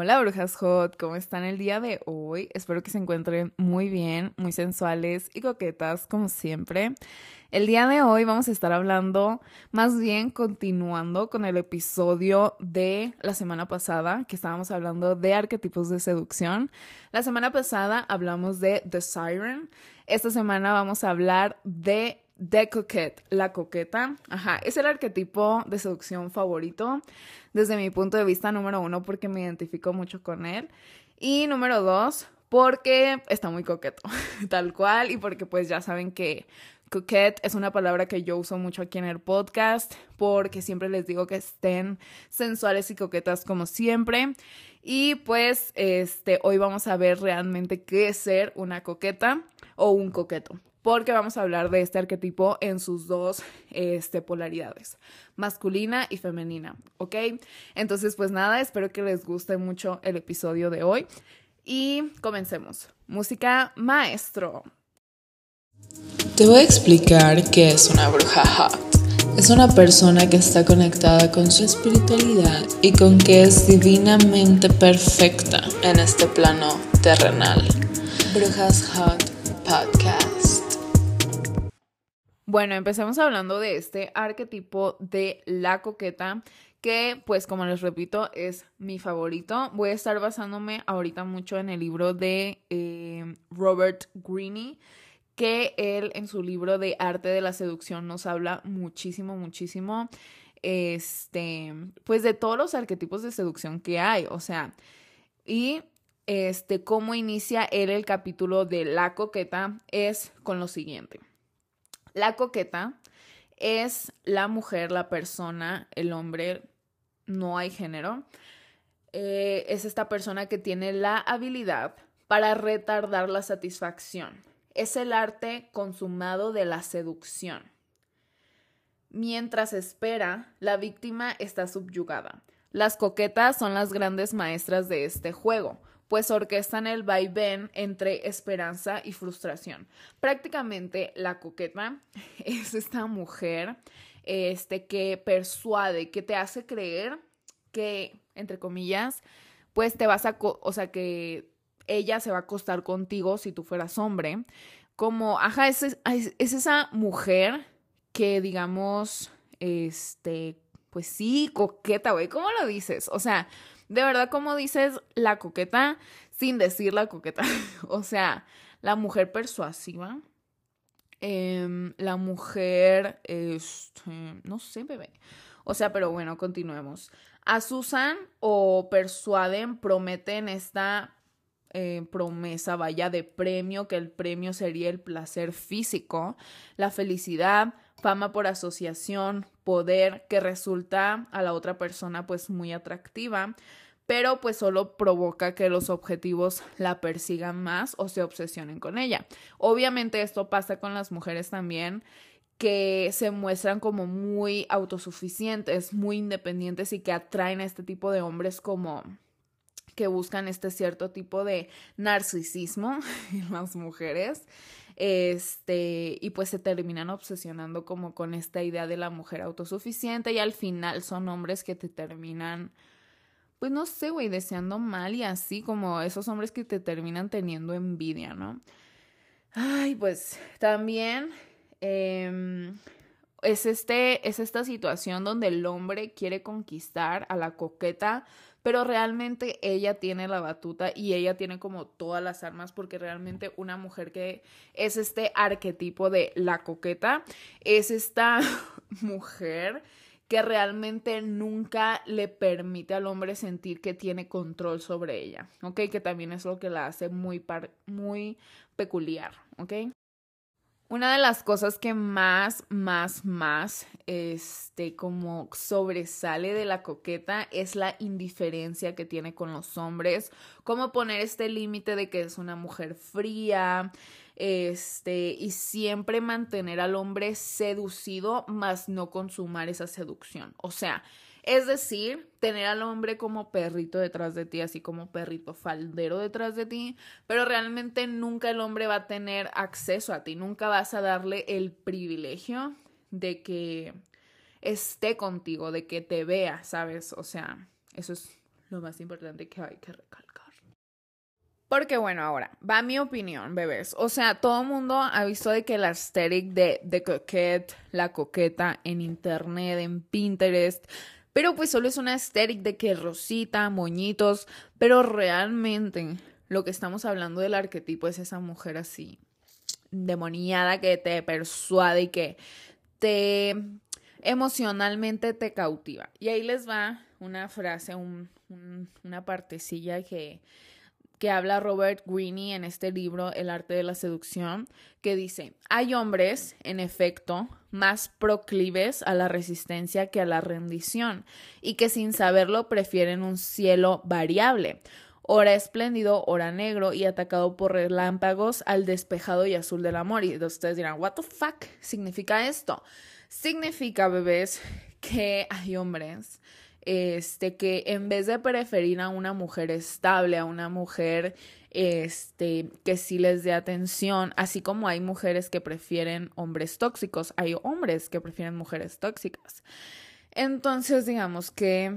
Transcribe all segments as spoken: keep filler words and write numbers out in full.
Hola brujas hot, ¿cómo están el día de hoy? Espero que se encuentren muy bien, muy sensuales y coquetas como siempre. El día de hoy vamos a estar hablando, más bien continuando con el episodio de la semana pasada, que estábamos hablando de arquetipos de seducción. La semana pasada hablamos de The Siren. Esta semana vamos a hablar de The Coquette, la coqueta. Ajá, es el arquetipo de seducción favorito desde mi punto de vista, número uno, porque me identifico mucho con él. Y número dos, porque está muy coqueto, tal cual. Y porque pues ya saben que coquette es una palabra que yo uso mucho aquí en el podcast, porque siempre les digo que estén sensuales y coquetas como siempre. Y pues este, hoy vamos a ver realmente qué es ser una coqueta o un coqueto, porque vamos a hablar de este arquetipo en sus dos este, polaridades, masculina y femenina, ¿ok? Entonces, pues nada, espero que les guste mucho el episodio de hoy y comencemos. Música maestro. Te voy a explicar qué es una bruja hot. Es una persona que está conectada con su espiritualidad y con que es divinamente perfecta en este plano terrenal. Brujas Hot Podcast. Bueno, empecemos hablando de este arquetipo de la coqueta, que pues como les repito es mi favorito. Voy a estar basándome ahorita mucho en el libro de eh, Robert Greene, que él en su libro de Arte de la Seducción nos habla muchísimo, muchísimo, este, pues de todos los arquetipos de seducción que hay, o sea, y este, cómo inicia él el capítulo de la coqueta es con lo siguiente. La coqueta es la mujer, la persona, el hombre, no hay género. Eh, es esta persona que tiene la habilidad para retardar la satisfacción. Es el arte consumado de la seducción. Mientras espera, la víctima está subyugada. Las coquetas son las grandes maestras de este juego, pues orquestan el vaivén entre esperanza y frustración. Prácticamente la coqueta es esta mujer este, que persuade, que te hace creer que, entre comillas, pues te vas a, o sea, que ella se va a acostar contigo si tú fueras hombre. Como, ajá, es, es, es esa mujer que, digamos, este, pues sí, coqueta, güey, ¿cómo lo dices? O sea, de verdad, ¿cómo dices la coqueta sin decir la coqueta? O sea, la mujer persuasiva, eh, la mujer, este, no sé, bebé. O sea, pero bueno, continuemos. Asusan o persuaden, prometen esta eh, promesa, vaya, de premio, que el premio sería el placer físico, la felicidad, fama por asociación, poder, que resulta a la otra persona pues muy atractiva, pero pues solo provoca que los objetivos la persigan más o se obsesionen con ella. Obviamente esto pasa con las mujeres también, que se muestran como muy autosuficientes, muy independientes y que atraen a este tipo de hombres como que buscan este cierto tipo de narcisismo en las mujeres, este, y pues se terminan obsesionando como con esta idea de la mujer autosuficiente y al final son hombres que te terminan, pues no sé, güey, deseando mal y así, como esos hombres que te terminan teniendo envidia, ¿no? Ay, pues también eh, es, este, es esta situación donde el hombre quiere conquistar a la coqueta, pero realmente ella tiene la batuta y ella tiene como todas las armas, porque realmente una mujer que es este arquetipo de la coqueta es esta mujer que realmente nunca le permite al hombre sentir que tiene control sobre ella, ¿ok? Que también es lo que la hace muy, par- muy peculiar, ¿ok? Una de las cosas que más, más, más, este, como sobresale de la coqueta es la indiferencia que tiene con los hombres, cómo poner este límite de que es una mujer fría, este, y siempre mantener al hombre seducido, mas no consumar esa seducción. O sea, es decir, tener al hombre como perrito detrás de ti, así como perrito faldero detrás de ti, pero realmente nunca el hombre va a tener acceso a ti, nunca vas a darle el privilegio de que esté contigo, de que te vea, ¿sabes? O sea, eso es lo más importante que hay que recalcar. Porque bueno, ahora, va mi opinión, bebés. O sea, todo el mundo ha visto de que la aesthetic de, de coquette, la coqueta en internet, en Pinterest, pero pues solo es una aesthetic de que rosita, moñitos, pero realmente lo que estamos hablando del arquetipo es esa mujer así, demoniada, que te persuade y que te emocionalmente te cautiva. Y ahí les va una frase, un, un, una partecilla que... que habla Robert Greene en este libro, El arte de la seducción, que dice, hay hombres, en efecto, más proclives a la resistencia que a la rendición, y que sin saberlo prefieren un cielo variable, ora espléndido, ora negro y atacado por relámpagos al despejado y azul del amor. Y ustedes dirán, what the fuck significa esto? Significa, bebés, que hay hombres... Este, que en vez de preferir a una mujer estable, a una mujer este, que sí les dé atención, así como hay mujeres que prefieren hombres tóxicos, hay hombres que prefieren mujeres tóxicas. Entonces, digamos que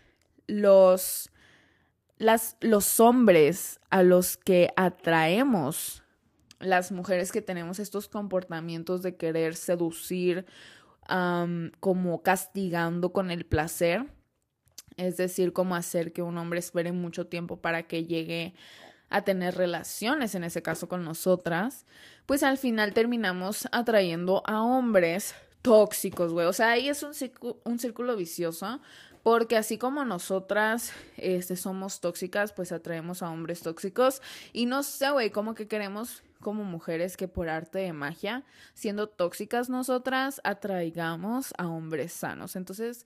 los, las, los hombres a los que atraemos, las mujeres que tenemos estos comportamientos de querer seducir, um, como castigando con el placer, es decir, como hacer que un hombre espere mucho tiempo para que llegue a tener relaciones, en ese caso con nosotras, pues al final terminamos atrayendo a hombres tóxicos, güey. O sea, ahí es un círculo, un círculo vicioso, porque así como nosotras este, somos tóxicas, pues atraemos a hombres tóxicos. Y no sé, güey, como que queremos como mujeres que por arte de magia, siendo tóxicas nosotras, atraigamos a hombres sanos. Entonces...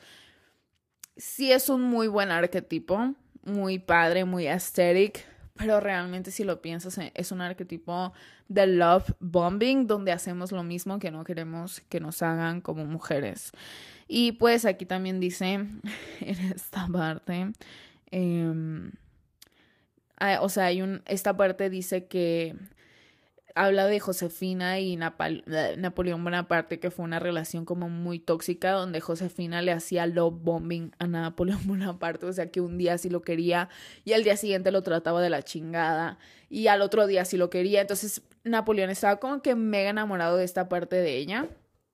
sí es un muy buen arquetipo, muy padre, muy aesthetic, pero realmente si lo piensas es un arquetipo de love bombing, donde hacemos lo mismo que no queremos que nos hagan como mujeres. Y pues aquí también dice, en esta parte, eh, o sea, hay un, esta parte dice que... habla de Josefina y Napal- Napoleón Bonaparte, que fue una relación como muy tóxica, donde Josefina le hacía love bombing a Napoleón Bonaparte, o sea que un día sí lo quería y al día siguiente lo trataba de la chingada y al otro día sí lo quería. Entonces Napoleón estaba como que mega enamorado de esta parte de ella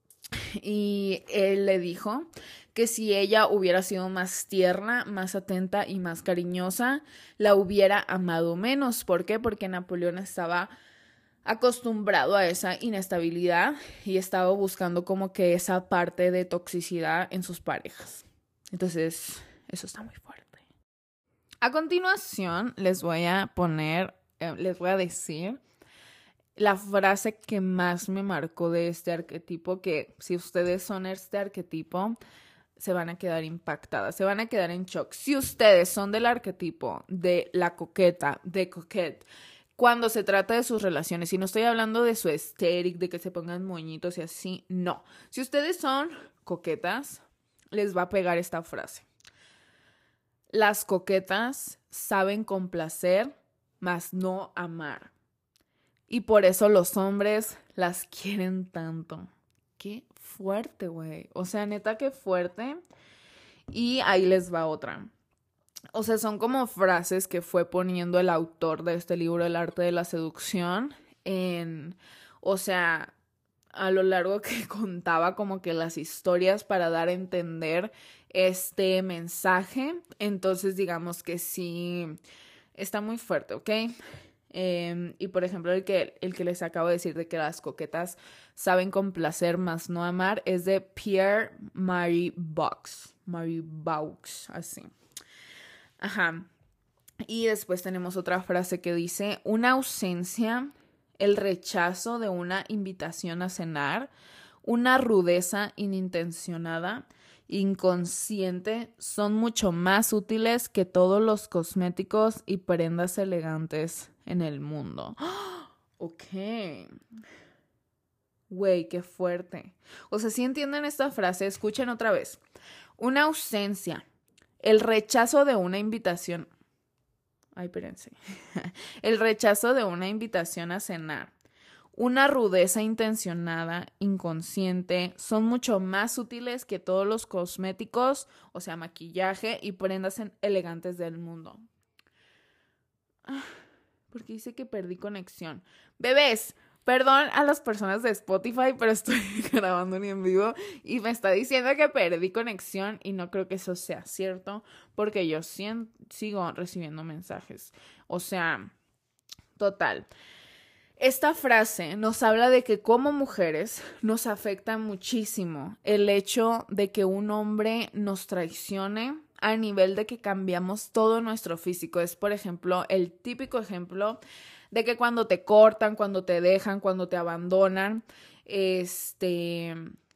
y él le dijo que si ella hubiera sido más tierna, más atenta y más cariñosa, la hubiera amado menos. ¿Por qué? Porque Napoleón estaba acostumbrado a esa inestabilidad y estaba buscando como que esa parte de toxicidad en sus parejas. Entonces, eso está muy fuerte. A continuación, les voy a poner, eh, les voy a decir la frase que más me marcó de este arquetipo, que si ustedes son este arquetipo, se van a quedar impactadas, se van a quedar en shock. Si ustedes son del arquetipo de la coqueta, de coquette, cuando se trata de sus relaciones, y no estoy hablando de su aesthetic, de que se pongan moñitos y así, no. Si ustedes son coquetas, les va a pegar esta frase. Las coquetas saben complacer, mas no amar. Y por eso los hombres las quieren tanto. Qué fuerte, güey. O sea, neta, qué fuerte. Y ahí les va otra. O sea, son como frases que fue poniendo el autor de este libro, El arte de la seducción, en, o sea, a lo largo que contaba como que las historias para dar a entender este mensaje. Entonces, digamos que sí, está muy fuerte, ¿ok? Eh, y por ejemplo, el que, el que les acabo de decir de que las coquetas saben complacer más no amar es de Pierre-Marie Box, Marie Box, así. Ajá. Y después tenemos otra frase que dice, una ausencia, el rechazo de una invitación a cenar, una rudeza inintencionada, inconsciente, son mucho más útiles que todos los cosméticos y prendas elegantes en el mundo. Ok. Güey, qué fuerte. O sea, si entienden esta frase, escuchen otra vez. Una ausencia, el rechazo de una invitación. Ay, espérense. El rechazo de una invitación a cenar. una rudeza intencionada, inconsciente, son mucho más útiles que todos los cosméticos, o sea, maquillaje y prendas elegantes del mundo. Ah, porque dice que perdí conexión. Bebés, perdón a las personas de Spotify, pero estoy grabando un en vivo y me está diciendo que perdí conexión y no creo que eso sea cierto porque yo sí, sigo recibiendo mensajes. O sea, total. Esta frase nos habla de que como mujeres nos afecta muchísimo el hecho de que un hombre nos traicione a nivel de que cambiamos todo nuestro físico. Es, por ejemplo, el típico ejemplo de que cuando te cortan, cuando te dejan, cuando te abandonan, este,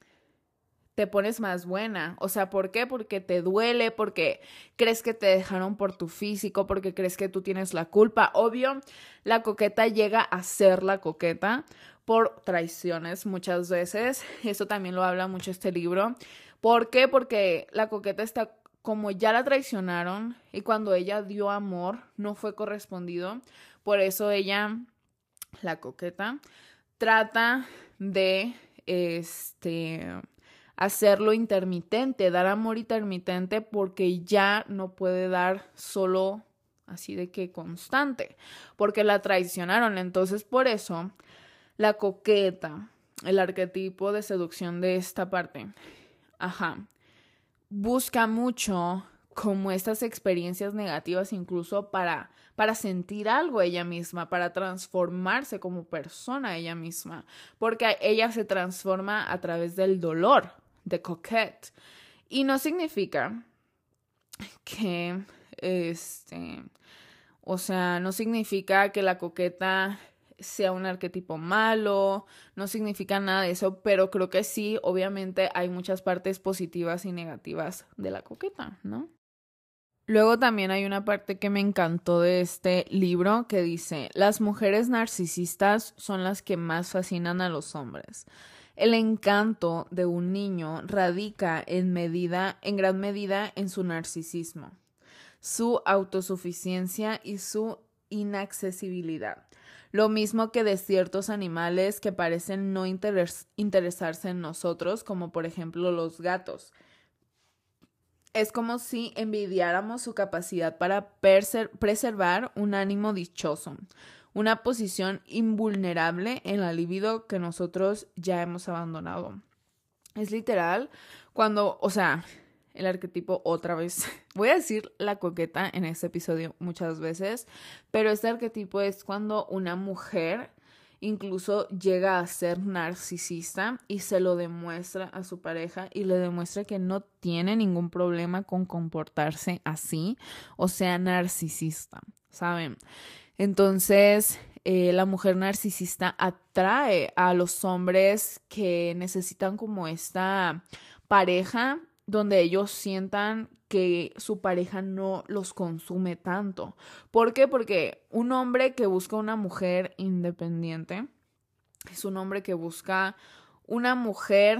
te pones más buena. O sea, ¿por qué? Porque te duele, porque crees que te dejaron por tu físico, porque crees que tú tienes la culpa. Obvio, la coqueta llega a ser la coqueta por traiciones muchas veces. Eso también lo habla mucho este libro. ¿Por qué? Porque la coqueta está, como ya la traicionaron y cuando ella dio amor no fue correspondido. Por eso ella, la coqueta, trata de este, hacerlo intermitente, dar amor intermitente porque ya no puede dar solo así de que constante, porque la traicionaron. Entonces, por eso, la coqueta, el arquetipo de seducción de esta parte, ajá, busca mucho como estas experiencias negativas incluso para, para sentir algo ella misma, para transformarse como persona ella misma, porque ella se transforma a través del dolor de coquette. Y no significa que, este, o sea, no significa que la coqueta sea un arquetipo malo, no significa nada de eso, pero creo que sí, obviamente hay muchas partes positivas y negativas de la coqueta, ¿no? Luego también hay una parte que me encantó de este libro que dice: las mujeres narcisistas son las que más fascinan a los hombres. El encanto de un niño radica en medida, en gran medida en su narcisismo, su autosuficiencia y su inaccesibilidad. Lo mismo que de ciertos animales que parecen no interes- interesarse en nosotros, como por ejemplo los gatos. Es como si envidiáramos su capacidad para perser- preservar un ánimo dichoso, una posición invulnerable en la libido que nosotros ya hemos abandonado. Es literal cuando, o sea, el arquetipo otra vez, voy a decir la coqueta en este episodio muchas veces, pero este arquetipo es cuando una mujer incluso llega a ser narcisista y se lo demuestra a su pareja y le demuestra que no tiene ningún problema con comportarse así, o sea, narcisista, ¿saben? Entonces, eh, la mujer narcisista atrae a los hombres que necesitan como esta pareja donde ellos sientan que su pareja no los consume tanto. ¿Por qué? Porque un hombre que busca una mujer independiente es un hombre que busca una mujer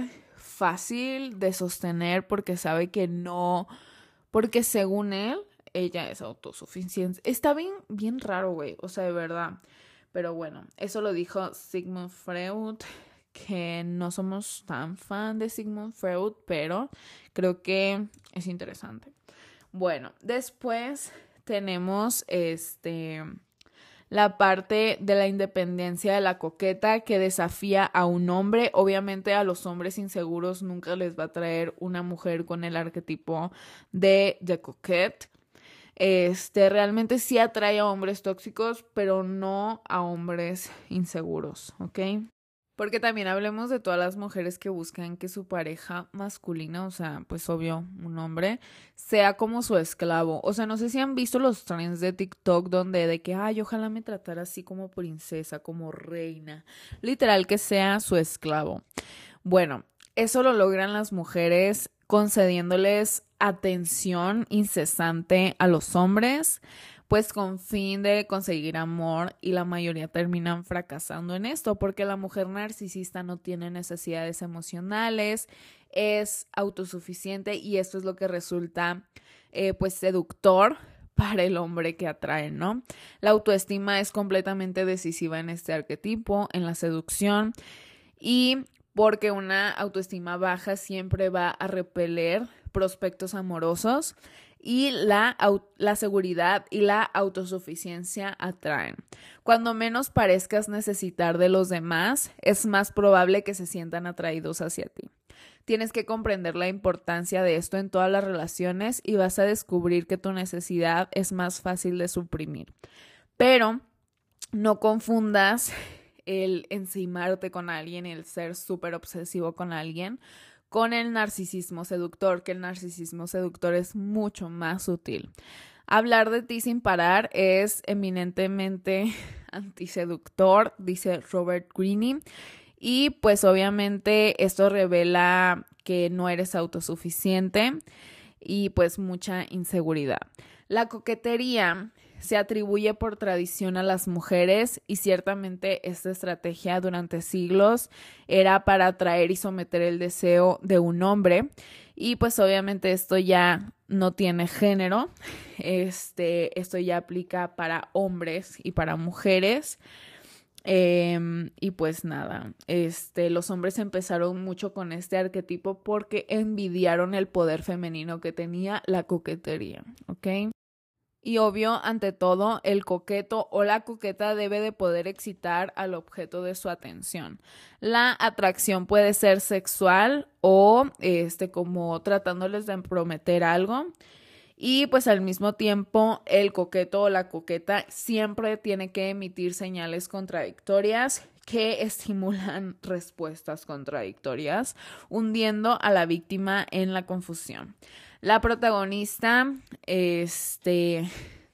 fácil de sostener porque sabe que no, porque según él, ella es autosuficiente. Está bien, bien raro, güey, o sea, de verdad. Pero bueno, eso lo dijo Sigmund Freud, que no somos tan fan de Sigmund Freud, pero creo que es interesante. Bueno, después tenemos este la parte de la independencia de la coqueta que desafía a un hombre. Obviamente a los hombres inseguros nunca les va a traer una mujer con el arquetipo de, de coquette. Este, realmente sí atrae a hombres tóxicos, pero no a hombres inseguros, ¿ok? Porque también hablemos de todas las mujeres que buscan que su pareja masculina, o sea, pues obvio, un hombre, sea como su esclavo. O sea, no sé si han visto los trends de TikTok donde de que, ay, ojalá me tratara así como princesa, como reina. Literal, que sea su esclavo. Bueno, eso lo logran las mujeres concediéndoles atención incesante a los hombres, pues con fin de conseguir amor, y la mayoría terminan fracasando en esto porque la mujer narcisista no tiene necesidades emocionales, es autosuficiente y esto es lo que resulta eh, pues seductor para el hombre que atraen, ¿no? La autoestima es completamente decisiva en este arquetipo, en la seducción, y porque una autoestima baja siempre va a repeler prospectos amorosos y la, la seguridad y la autosuficiencia atraen. Cuando menos parezcas necesitar de los demás, es más probable que se sientan atraídos hacia ti. Tienes que comprender la importancia de esto en todas las relaciones y vas a descubrir que tu necesidad es más fácil de suprimir. Pero no confundas el encimarte con alguien, el ser súper obsesivo con alguien, con el narcisismo seductor, que el narcisismo seductor es mucho más sutil. Hablar de ti sin parar es eminentemente antiseductor, dice Robert Greene. Y pues obviamente esto revela que no eres autosuficiente y pues mucha inseguridad. La coquetería se atribuye por tradición a las mujeres y ciertamente esta estrategia durante siglos era para atraer y someter el deseo de un hombre. Y pues obviamente esto ya no tiene género, este, esto ya aplica para hombres y para mujeres. Eh, y pues nada, este, los hombres empezaron mucho con este arquetipo porque envidiaron el poder femenino que tenía la coquetería, ¿ok? Y obvio, ante todo, el coqueto o la coqueta debe de poder excitar al objeto de su atención. La atracción puede ser sexual o este, como tratándoles de prometer algo. Y pues al mismo tiempo el coqueto o la coqueta siempre tiene que emitir señales contradictorias que estimulan respuestas contradictorias, hundiendo a la víctima en la confusión. La protagonista este,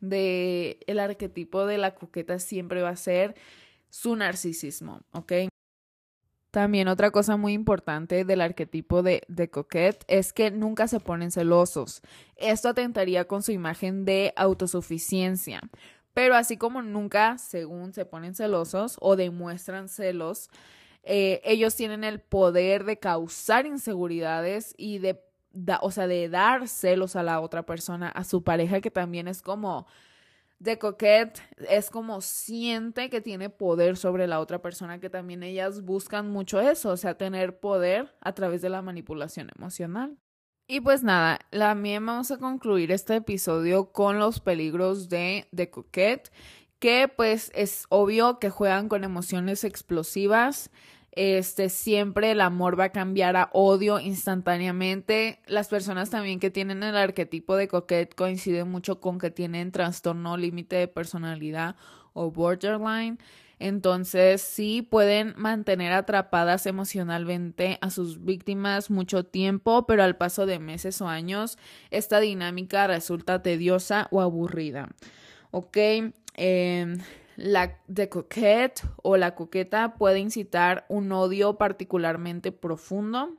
de el arquetipo de la coqueta siempre va a ser su narcisismo, ¿ok? También otra cosa muy importante del arquetipo de, de coquette es que nunca se ponen celosos. Esto atentaría con su imagen de autosuficiencia. Pero así como nunca, según se ponen celosos o demuestran celos, eh, ellos tienen el poder de causar inseguridades y de, da, o sea, de dar celos a la otra persona, a su pareja, que también es como... De coquette es como siente que tiene poder sobre la otra persona, que también ellas buscan mucho eso, o sea, tener poder a través de la manipulación emocional. Y pues nada, también vamos a concluir este episodio con los peligros de, de coquette, que pues es obvio que juegan con emociones explosivas. Este, siempre el amor va a cambiar a odio instantáneamente. Las personas también que tienen el arquetipo de coquette coinciden mucho con que tienen trastorno límite de personalidad o borderline. Entonces sí pueden mantener atrapadas emocionalmente a sus víctimas mucho tiempo, pero al paso de meses o años esta dinámica resulta tediosa o aburrida. Ok, eh, la de coquette o la coqueta puede incitar un odio particularmente profundo,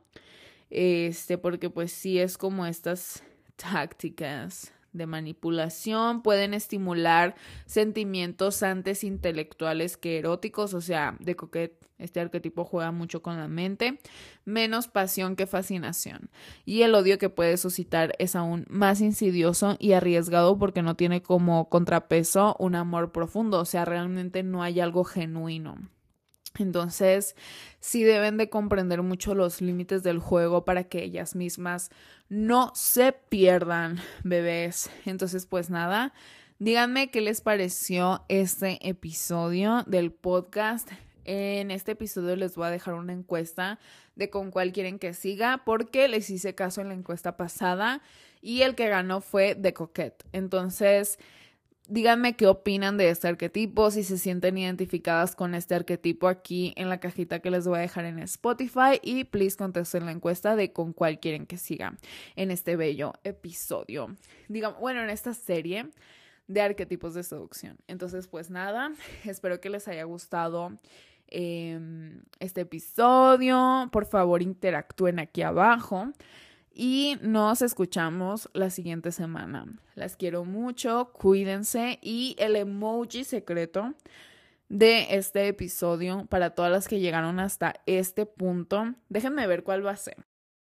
este, porque pues sí es como estas tácticas de manipulación pueden estimular sentimientos antes intelectuales que eróticos, o sea, de coquette este arquetipo juega mucho con la mente, menos pasión que fascinación. Y el odio que puede suscitar es aún más insidioso y arriesgado porque no tiene como contrapeso un amor profundo, o sea, realmente no hay algo genuino. Entonces, sí deben de comprender mucho los límites del juego para que ellas mismas no se pierdan, bebés. Entonces, pues nada, díganme qué les pareció este episodio del podcast. En este episodio les voy a dejar una encuesta de con cuál quieren que siga, porque les hice caso en la encuesta pasada y el que ganó fue de coquette. Entonces, díganme qué opinan de este arquetipo, si se sienten identificadas con este arquetipo aquí en la cajita que les voy a dejar en Spotify, y please contesten la encuesta de con cuál quieren que siga en este bello episodio. Digamos, bueno, en esta serie de arquetipos de seducción. Entonces, pues nada, espero que les haya gustado eh, este episodio. Por favor, interactúen aquí abajo. Y nos escuchamos la siguiente semana. Las quiero mucho, cuídense. Y el emoji secreto de este episodio para todas las que llegaron hasta este punto, déjenme ver cuál va a ser.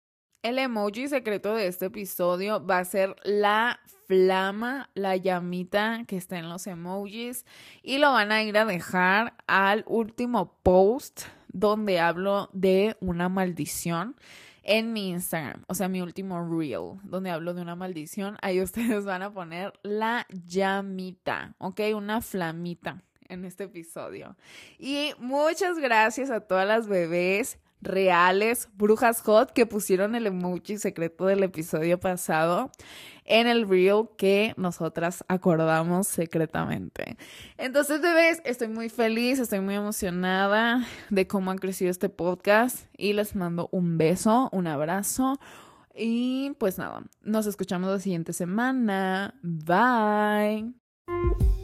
El emoji secreto de este episodio va a ser la flama, la llamita que está en los emojis, y lo van a ir a dejar al último post donde hablo de una maldición en mi Instagram, o sea, mi último reel, donde hablo de una maldición. Ahí ustedes van a poner la llamita, ¿ok? Una flamita en este episodio. Y muchas gracias a todas las bebés reales, brujas hot, que pusieron el emoji secreto del episodio pasado en el reel que nosotras acordamos secretamente. Entonces, bebés, estoy muy feliz, estoy muy emocionada de cómo ha crecido este podcast y les mando un beso, un abrazo y pues nada, nos escuchamos la siguiente semana. Bye.